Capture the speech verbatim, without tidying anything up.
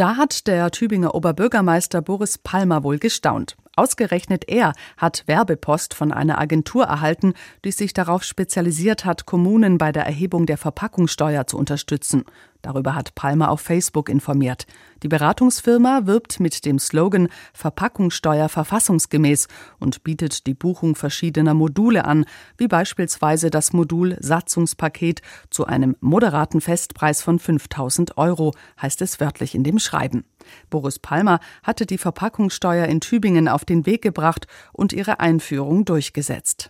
Da hat der Tübinger Oberbürgermeister Boris Palmer wohl gestaunt. Ausgerechnet er hat Werbepost von einer Agentur erhalten, die sich darauf spezialisiert hat, Kommunen bei der Erhebung der Verpackungssteuer zu unterstützen. Darüber hat Palmer auf Facebook informiert. Die Beratungsfirma wirbt mit dem Slogan Verpackungssteuer verfassungsgemäß und bietet die Buchung verschiedener Module an, wie beispielsweise das Modul Satzungspaket zu einem moderaten Festpreis von fünftausend Euro, heißt es wörtlich in dem Schreiben. Boris Palmer hatte die Verpackungssteuer in Tübingen auf den Weg gebracht und ihre Einführung durchgesetzt.